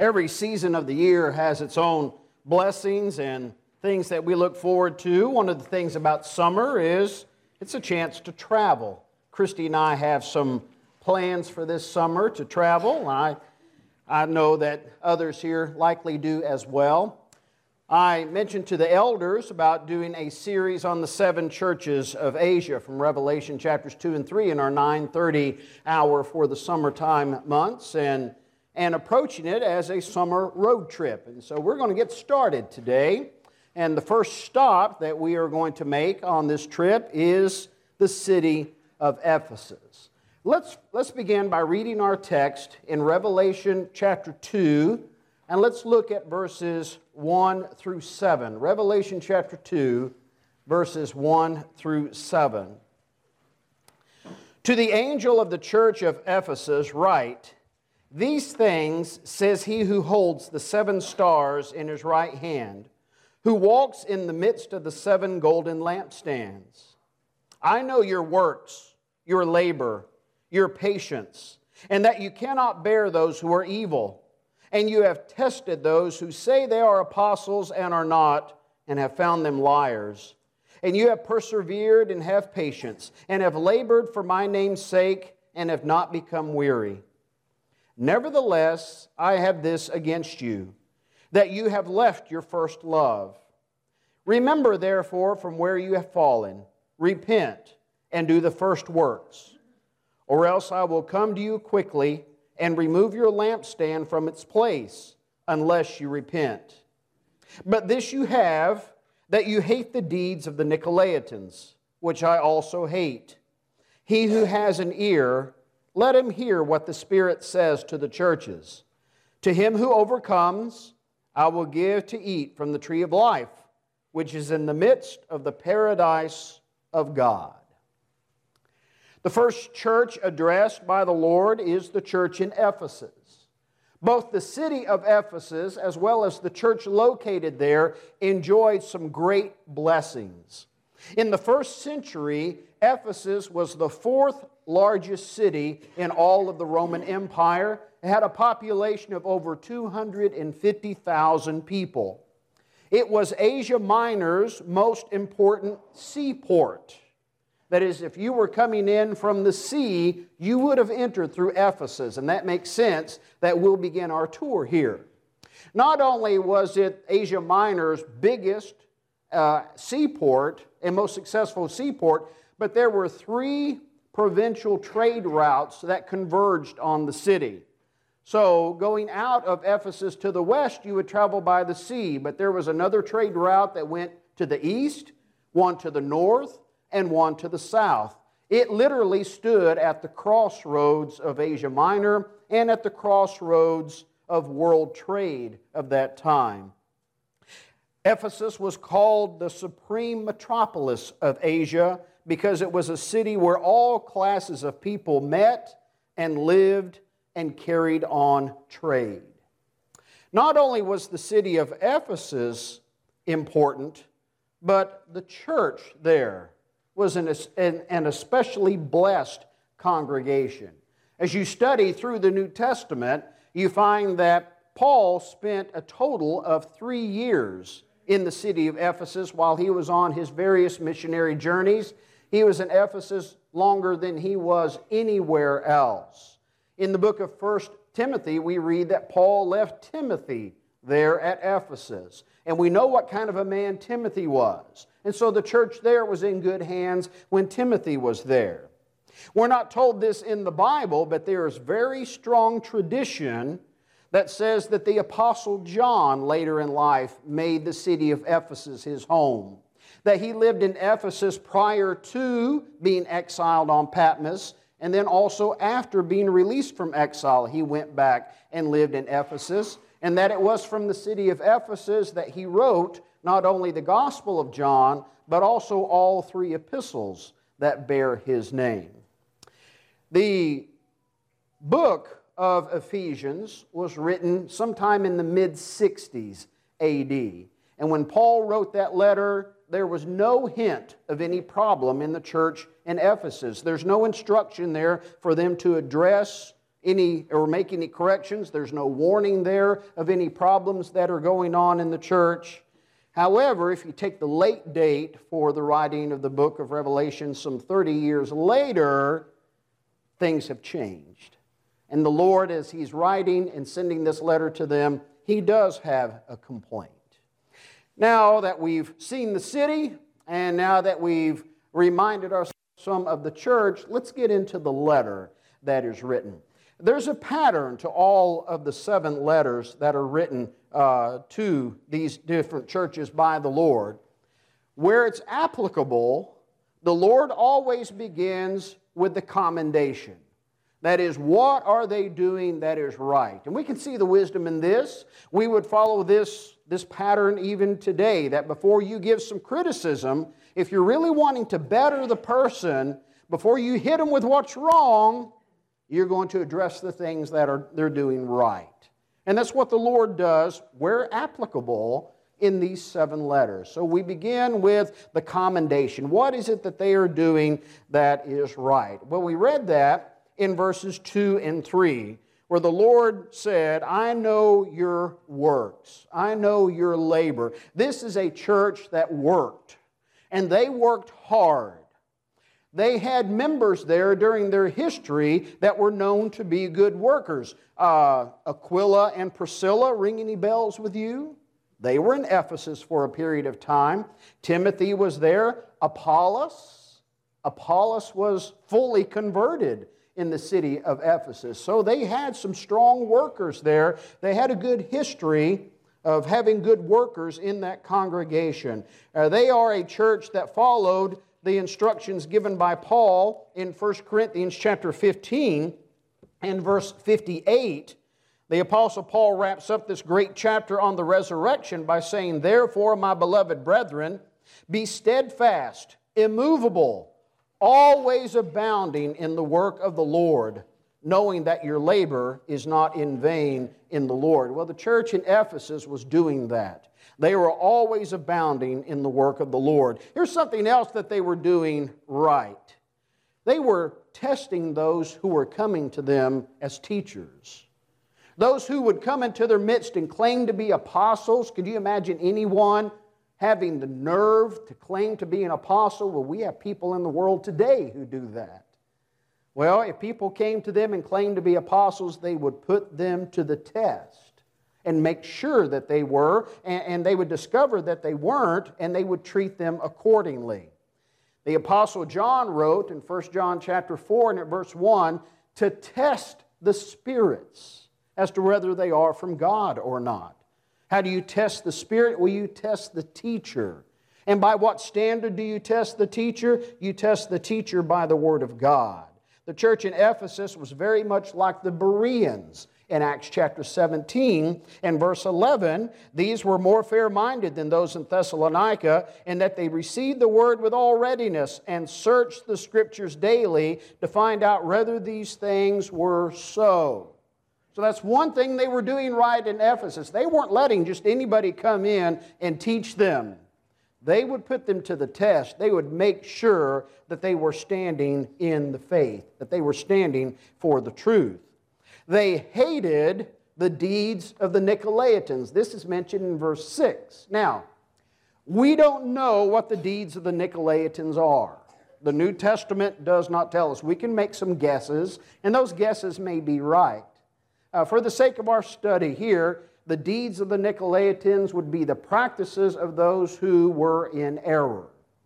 Every season of the year has its own blessings and things that we look forward to. One of the things about summer is it's a chance to travel. Christy and I have some plans for this summer to travel. I know that others here likely do as well. I mentioned to the elders about doing a series on the 7 churches of Asia from Revelation chapters 2 and 3 in our 9:30 hour for the summertime months and approaching it as a summer road trip. And so we're going to get started today. And the first stop that we are going to make on this trip is the city of Ephesus. Let's begin by reading our text in Revelation chapter 2, and let's look at verses 1 through 7. Revelation chapter 2, verses 1 through 7. To the angel of the church of Ephesus write, "These things says he who holds the 7 stars in his right hand, who walks in the midst of the 7 golden lampstands. I know your works, your labor, your patience, and that you cannot bear those who are evil. And you have tested those who say they are apostles and are not, and have found them liars. And you have persevered and have patience, and have labored for my name's sake, and have not become weary. Nevertheless, I have this against you, that you have left your first love. Remember, therefore, from where you have fallen, repent, and do the first works. Or else I will come to you quickly, and remove your lampstand from its place, unless you repent. But this you have, that you hate the deeds of the Nicolaitans, which I also hate. He who has an ear, let him hear what the Spirit says to the churches. To him who overcomes, I will give to eat from the tree of life, which is in the midst of the paradise of God." The first church addressed by the Lord is the church in Ephesus. Both the city of Ephesus as well as the church located there enjoyed some great blessings. In the first century, Ephesus was the 4th largest city in all of the Roman Empire. It had a population of over 250,000 people. It was Asia Minor's most important seaport. That is, if you were coming in from the sea, you would have entered through Ephesus, and that makes sense that we'll begin our tour here. Not only was it Asia Minor's biggest seaport and most successful seaport, but there were 3 provincial trade routes that converged on the city. So going out of Ephesus to the west, you would travel by the sea, but there was another trade route that went to the east, one to the north, and one to the south. It literally stood at the crossroads of Asia Minor and at the crossroads of world trade of that time. Ephesus was called the supreme metropolis of Asia because it was a city where all classes of people met and lived and carried on trade. Not only was the city of Ephesus important, but the church there was an especially blessed congregation. As you study through the New Testament, you find that Paul spent a total of 3 years in the city of Ephesus while he was on his various missionary journeys. He was in Ephesus longer than he was anywhere else. In the book of 1 Timothy, we read that Paul left Timothy there at Ephesus. And we know what kind of a man Timothy was. And so the church there was in good hands when Timothy was there. We're not told this in the Bible, but there is very strong tradition that says that the Apostle John later in life made the city of Ephesus his home. That he lived in Ephesus prior to being exiled on Patmos, and then also after being released from exile, he went back and lived in Ephesus. And that it was from the city of Ephesus that he wrote not only the Gospel of John, but also all 3 epistles that bear his name. The book of Ephesians was written sometime in the mid-60s AD. And when Paul wrote that letter, there was no hint of any problem in the church in Ephesus. There's no instruction there for them to address or make any corrections. There's no warning there of any problems that are going on in the church. However, if you take the late date for the writing of the book of Revelation, some 30 years later, things have changed. And the Lord, as He's writing and sending this letter to them, He does have a complaint. Now that we've seen the city, and now that we've reminded ourselves some of the church, let's get into the letter that is written. There's a pattern to all of the 7 letters that are written to these different churches by the Lord. Where it's applicable, the Lord always begins with the commendation. That is, what are they doing that is right? And we can see the wisdom in this. We would follow this pattern even today, that before you give some criticism, if you're really wanting to better the person, before you hit them with what's wrong, you're going to address the things that they're doing right. And that's what the Lord does, where applicable, in these 7 letters. So we begin with the commendation. What is it that they are doing that is right? Well, we read that in verses 2 and 3, where the Lord said, I know your works. I know your labor. This is a church that worked, and they worked hard. They had members there during their history that were known to be good workers. Aquila and Priscilla, ring any bells with you? They were in Ephesus for a period of time. Timothy was there. Apollos was fully converted in the city of Ephesus. So they had some strong workers there. They had a good history of having good workers in that congregation. They are a church that followed the instructions given by Paul in 1 Corinthians chapter 15 and verse 58. The Apostle Paul wraps up this great chapter on the resurrection by saying, Therefore, my beloved brethren, be steadfast, immovable, always abounding in the work of the Lord, knowing that your labor is not in vain in the Lord. Well, the church in Ephesus was doing that. They were always abounding in the work of the Lord. Here's something else that they were doing right. They were testing those who were coming to them as teachers. Those who would come into their midst and claim to be apostles. Could you imagine anyone having the nerve to claim to be an apostle? Well, we have people in the world today who do that. Well, if people came to them and claimed to be apostles, they would put them to the test and make sure that they were, and they would discover that they weren't, and they would treat them accordingly. The Apostle John wrote in 1 John chapter 4 and at verse 1 to test the spirits as to whether they are from God or not. How do you test the spirit? Well, you test the teacher. And by what standard do you test the teacher? You test the teacher by the Word of God. The church in Ephesus was very much like the Bereans. In Acts chapter 17 and verse 11, these were more fair-minded than those in Thessalonica, in that they received the word with all readiness and searched the Scriptures daily to find out whether these things were so. So that's one thing they were doing right in Ephesus. They weren't letting just anybody come in and teach them. They would put them to the test. They would make sure that they were standing in the faith, that they were standing for the truth. They hated the deeds of the Nicolaitans. This is mentioned in verse 6. Now, we don't know what the deeds of the Nicolaitans are. The New Testament does not tell us. We can make some guesses, and those guesses may be right. For the sake of our study here, the deeds of the Nicolaitans would be the practices of those who were in error.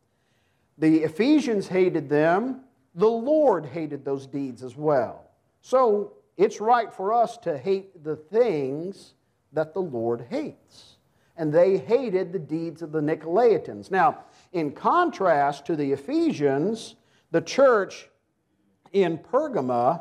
The Ephesians hated them. The Lord hated those deeds as well. So, it's right for us to hate the things that the Lord hates. And they hated the deeds of the Nicolaitans. Now, in contrast to the Ephesians, the church in Pergamos,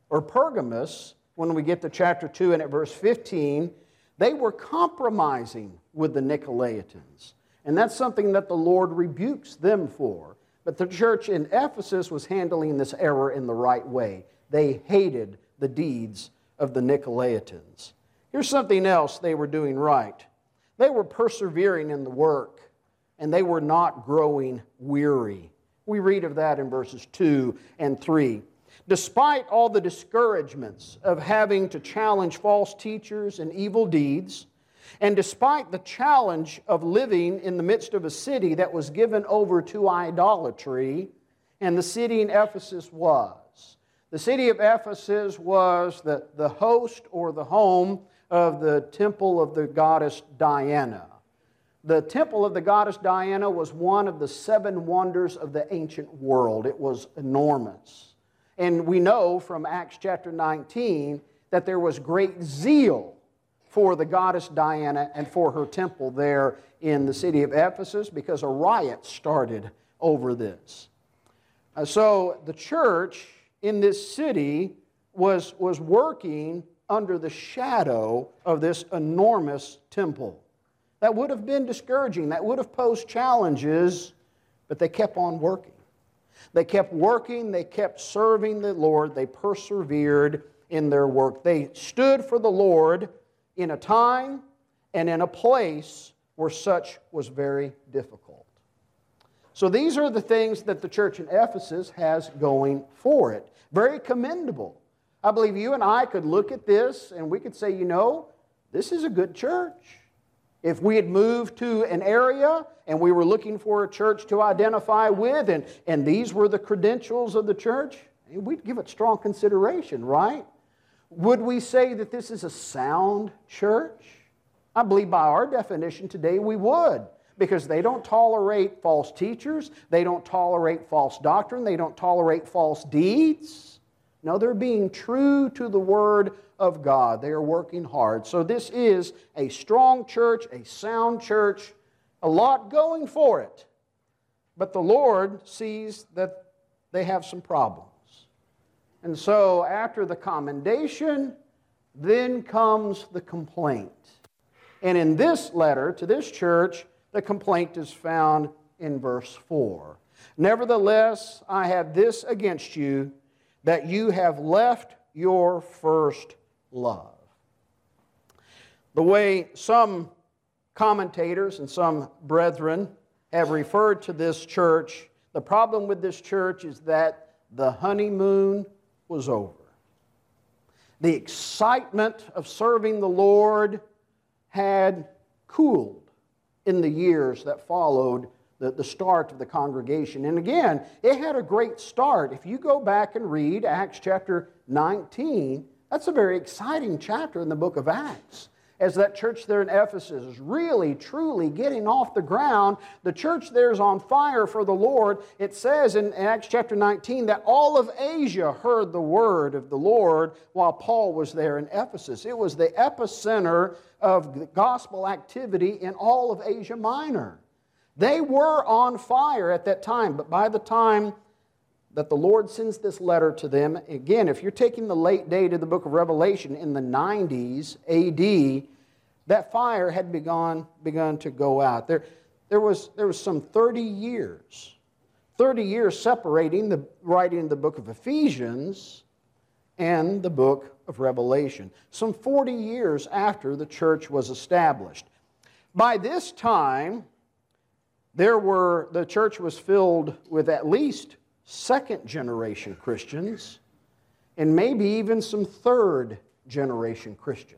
when we get to chapter 2 and at verse 15, they were compromising with the Nicolaitans. And that's something that the Lord rebukes them for. But the church in Ephesus was handling this error in the right way. They hated the deeds of the Nicolaitans. Here's something else they were doing right. They were persevering in the work, and they were not growing weary. We read of that in verses 2 and 3. Despite all the discouragements of having to challenge false teachers and evil deeds, and despite the challenge of living in the midst of a city that was given over to idolatry, and the city in Ephesus was. The city of Ephesus was the host or the home of the temple of the goddess Diana. The temple of the goddess Diana was one of the 7 wonders of the ancient world. It was enormous. And we know from Acts chapter 19 that there was great zeal for the goddess Diana and for her temple there in the city of Ephesus because a riot started over this. So the church in this city was working under the shadow of this enormous temple. That would have been discouraging. That would have posed challenges, but they kept on working. They kept working. They kept serving the Lord. They persevered in their work. They stood for the Lord in a time and in a place where such was very difficult. So these are the things that the church in Ephesus has going for it. Very commendable. I believe you and I could look at this and we could say, this is a good church. If we had moved to an area and we were looking for a church to identify with, and these were the credentials of the church, we'd give it strong consideration, right? Would we say that this is a sound church? I believe by our definition today we would, because they don't tolerate false teachers, they don't tolerate false doctrine, they don't tolerate false deeds. No, they're being true to the Word of God. They are working hard. So this is a strong church, a sound church, a lot going for it. But the Lord sees that they have some problems. And so after the commendation, then comes the complaint. And in this letter to this church, the complaint is found in verse 4. Nevertheless, I have this against you, that you have left your first love. The way some commentators and some brethren have referred to this church, the problem with this church is that the honeymoon was over. The excitement of serving the Lord had cooled in the years that followed the start of the congregation. And again, it had a great start. If you go back and read Acts chapter 19, that's a very exciting chapter in the book of Acts. As that church there in Ephesus is really, truly getting off the ground, the church there is on fire for the Lord. It says in Acts chapter 19 that all of Asia heard the word of the Lord while Paul was there in Ephesus. It was the epicenter of gospel activity in all of Asia Minor. They were on fire at that time, but by the time that the Lord sends this letter to them, again, if you're taking the late date of the book of Revelation in the 90s A.D., that fire had begun to go out. There was some 30 years separating the writing of the book of Ephesians and the book of Revelation. Some 40 years after the church was established. By this time, the church was filled with at least second-generation Christians and maybe even some third-generation Christians.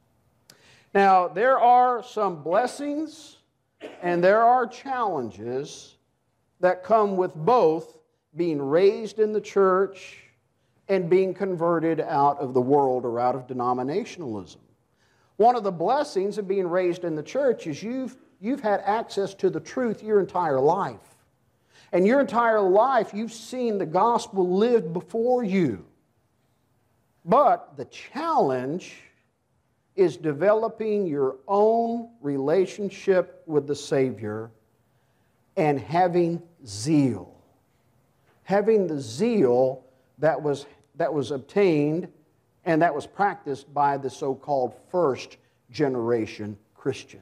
Now, there are some blessings and there are challenges that come with both being raised in the church and being converted out of the world or out of denominationalism. One of the blessings of being raised in the church is you've had access to the truth your entire life. And your entire life, you've seen the gospel lived before you. But the challenge is developing your own relationship with the Savior and having zeal. Having the zeal that was obtained and that was practiced by the so-called first generation Christians.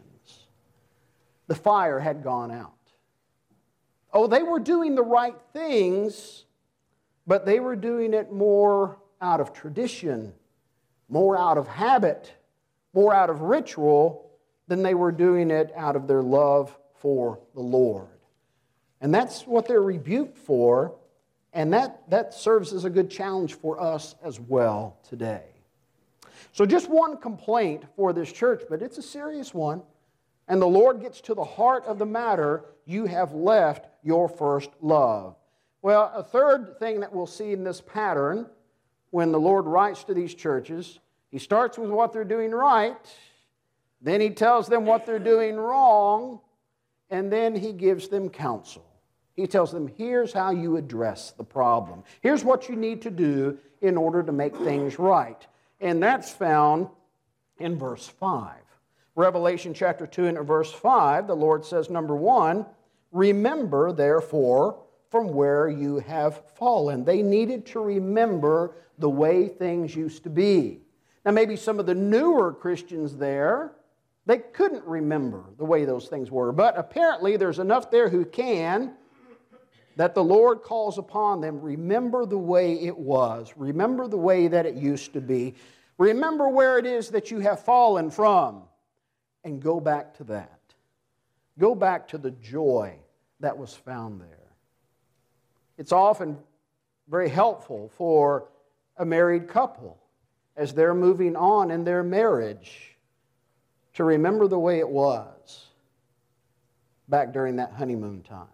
The fire had gone out. Oh, they were doing the right things, but they were doing it more out of tradition, more out of habit, more out of ritual than they were doing it out of their love for the Lord. And that's what they're rebuked for, And that serves as a good challenge for us as well today. So just one complaint for this church, but it's a serious one. And the Lord gets to the heart of the matter: you have left your first love. Well, a third thing that we'll see in this pattern when the Lord writes to these churches, He starts with what they're doing right, then He tells them what they're doing wrong, and then He gives them counsel. He tells them, here's how you address the problem. Here's what you need to do in order to make things right. And that's found in verse 5. Revelation chapter 2 and verse 5, the Lord says, number 1, remember therefore from where you have fallen. They needed to remember the way things used to be. Now maybe some of the newer Christians there, they couldn't remember the way those things were. But apparently there's enough there who can, that the Lord calls upon them, remember the way it was. Remember the way that it used to be. Remember where it is that you have fallen from. And go back to that. Go back to the joy that was found there. It's often very helpful for a married couple as they're moving on in their marriage to remember the way it was back during that honeymoon time.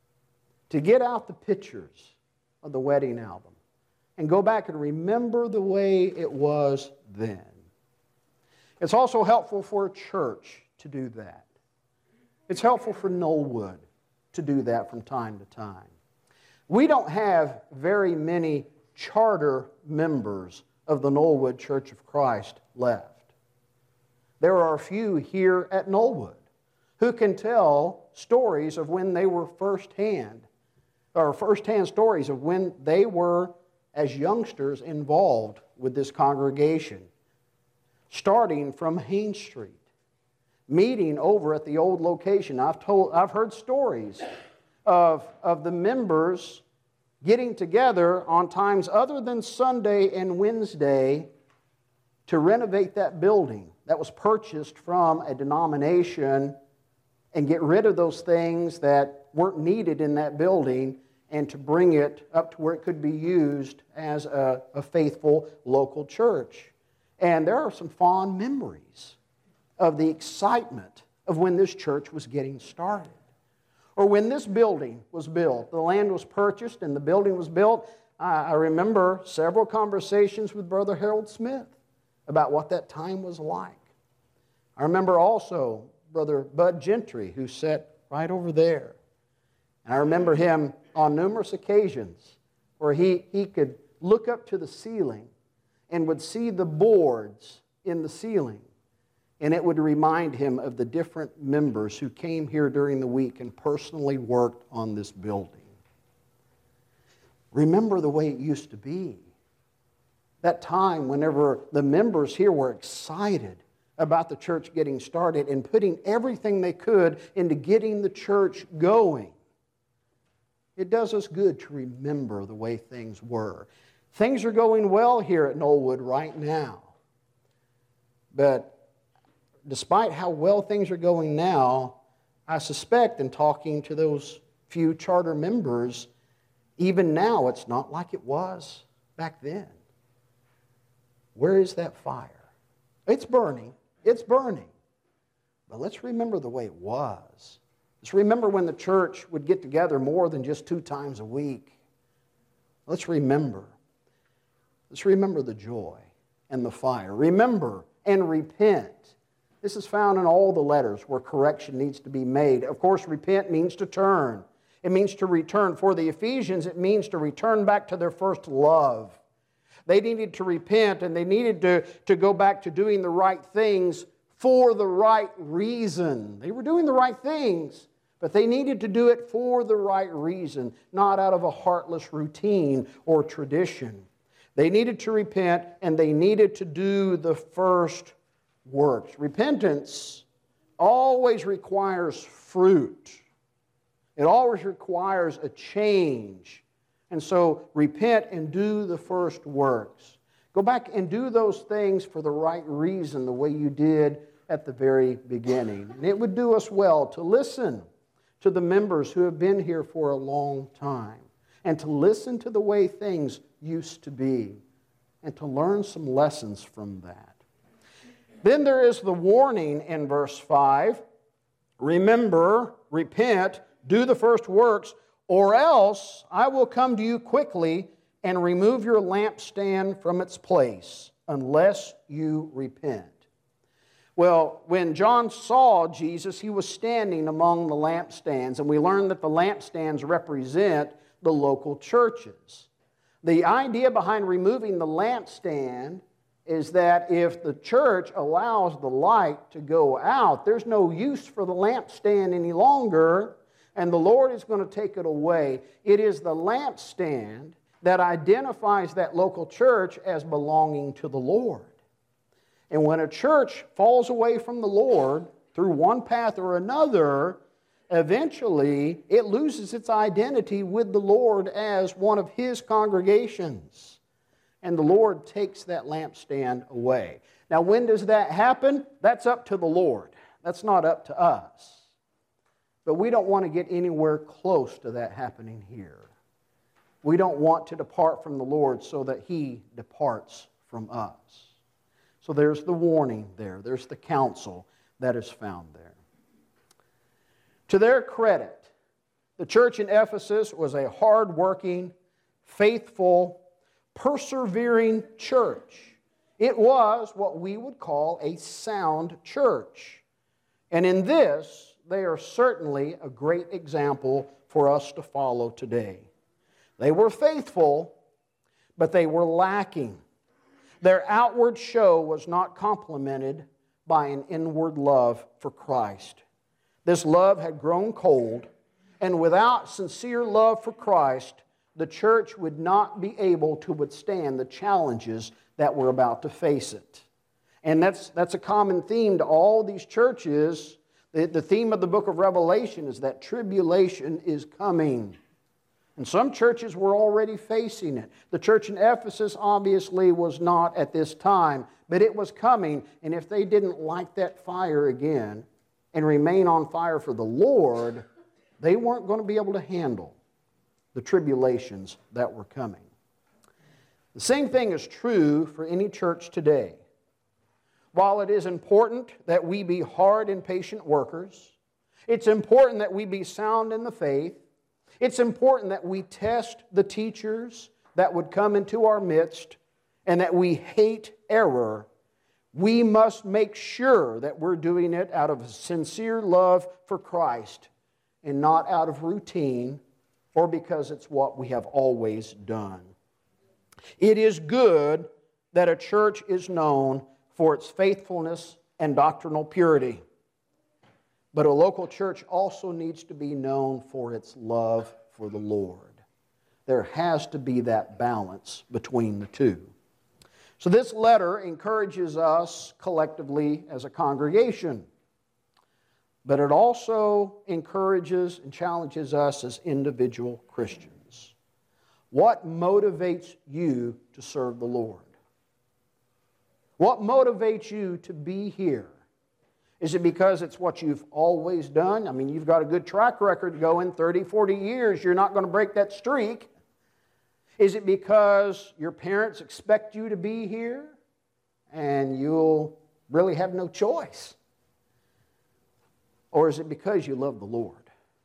To get out the pictures of the wedding album and go back and remember the way it was then. It's also helpful for a church to do that. It's helpful for Knollwood to do that from time to time. We don't have very many charter members of the Knollwood Church of Christ left. There are a few here at Knollwood who can tell stories of when they were firsthand stories of when they were, as youngsters, involved with this congregation. Starting from Haines Street, meeting over at the old location. I've heard stories of the members getting together on times other than Sunday and Wednesday to renovate that building that was purchased from a denomination and get rid of those things that weren't needed in that building and to bring it up to where it could be used as a faithful local church. And there are some fond memories of the excitement of when this church was getting started. Or when this building was built, the land was purchased and the building was built. I remember several conversations with Brother Harold Smith about what that time was like. I remember also Brother Bud Gentry, who sat right over there. And I remember him on numerous occasions where he could look up to the ceiling and would see the boards in the ceiling. And it would remind him of the different members who came here during the week and personally worked on this building. Remember the way it used to be. That time whenever the members here were excited about the church getting started and putting everything they could into getting the church going. It does us good to remember the way things were. Things are going well here at Knollwood right now. But despite how well things are going now, I suspect in talking to those few charter members, even now it's not like it was back then. Where is that fire? It's burning. It's burning. But let's remember the way it was. Let's remember when the church would get together more than just 2 times a week. Let's remember. Let's remember the joy and the fire. Remember and repent. This is found in all the letters where correction needs to be made. Of course, repent means to turn. It means to return. For the Ephesians, it means to return back to their first love. They needed to repent and they needed to go back to doing the right things for the right reason. They were doing the right things, but they needed to do it for the right reason, not out of a heartless routine or tradition. They needed to repent and they needed to do the first works. Repentance always requires fruit. It always requires a change. And so repent and do the first works. Go back and do those things for the right reason, the way you did at the very beginning. And it would do us well to listen to the members who have been here for a long time. and to listen to the way things used to be and to learn some lessons from that. Then there is the warning in verse 5. Remember, repent, do the first works, or else I will come to you quickly and remove your lampstand from its place, unless you repent. Well, when John saw Jesus, he was standing among the lampstands, and we learned that the lampstands represent the local churches. The idea behind removing the lampstand is that if the church allows the light to go out, there's no use for the lampstand any longer, and the Lord is going to take it away. It is the lampstand that identifies that local church as belonging to the Lord. And when a church falls away from the Lord through one path or another, eventually it loses its identity with the Lord as one of His congregations. And the Lord takes that lampstand away. Now, when does that happen? That's up to the Lord. That's not up to us. But we don't want to get anywhere close to that happening here. We don't want to depart from the Lord so that He departs from us. So there's the warning there. There's the counsel that is found there. To their credit, the church in Ephesus was a hard-working, faithful, persevering church. It was what we would call a sound church. And in this, they are certainly a great example for us to follow today. They were faithful, but they were lacking. Their outward show was not complemented by an inward love for Christ. This love had grown cold, and without sincere love for Christ, the church would not be able to withstand the challenges that were about to face it. And that's a common theme to all these churches. The theme of the book of Revelation is that tribulation is coming. And some churches were already facing it. The church in Ephesus obviously was not at this time, but it was coming. And if they didn't light that fire again and remain on fire for the Lord, they weren't going to be able to handle the tribulations that were coming. The same thing is true for any church today. While it is important that we be hard and patient workers, it's important that we be sound in the faith, it's important that we test the teachers that would come into our midst and that we hate error. We must make sure that we're doing it out of sincere love for Christ and not out of routine or because it's what we have always done. It is good that a church is known for its faithfulness and doctrinal purity. But a local church also needs to be known for its love for the Lord. There has to be that balance between the two. So this letter encourages us collectively as a congregation, but it also encourages and challenges us as individual Christians. What motivates you to serve the Lord? What motivates you to be here? Is it because it's what you've always done? I mean, you've got a good track record going 30, 40 years. You're not going to break that streak. Is it because your parents expect you to be here and you'll really have no choice? Or is it because you love the Lord?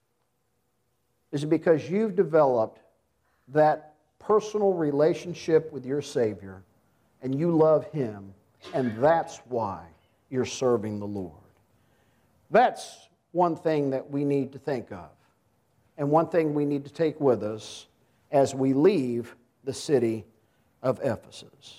Is it because you've developed that personal relationship with your Savior and you love Him, and that's why you're serving the Lord? That's one thing that we need to think of, and one thing we need to take with us as we leave the city of Ephesus.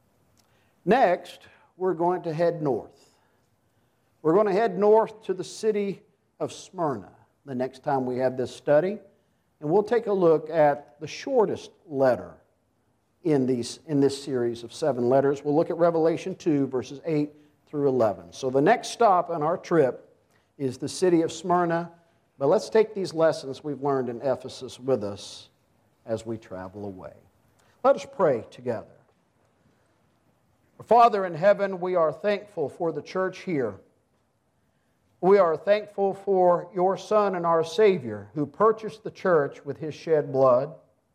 Next, we're going to head north. We're going to head north to the city of Smyrna the next time we have this study, and we'll take a look at the shortest letter in this series of 7 letters. We'll look at Revelation 2, verses 8 through 11. So the next stop on our trip is the city of Smyrna, but let's take these lessons we've learned in Ephesus with us as we travel away. Let us pray together. Father in heaven, we are thankful for the church here. We are thankful for your Son and our Savior who purchased the church with His shed blood.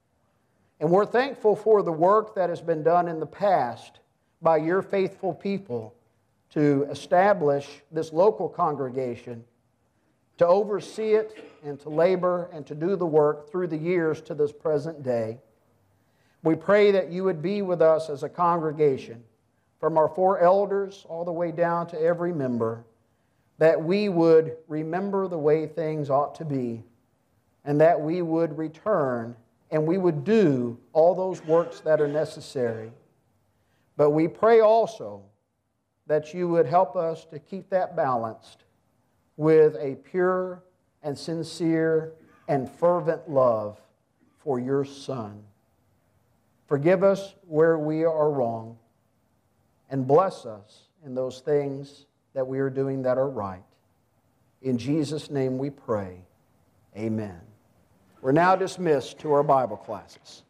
And we're thankful for the work that has been done in the past by your faithful people to establish this local congregation, to oversee it and to labor and to do the work through the years to this present day. We pray that you would be with us as a congregation, from our 4 elders all the way down to every member, that we would remember the way things ought to be, and that we would return and we would do all those works that are necessary. But we pray also that you would help us to keep that balanced with a pure and sincere and fervent love for your Son. Forgive us where we are wrong, and bless us in those things that we are doing that are right. In Jesus' name we pray. Amen. We're now dismissed to our Bible classes.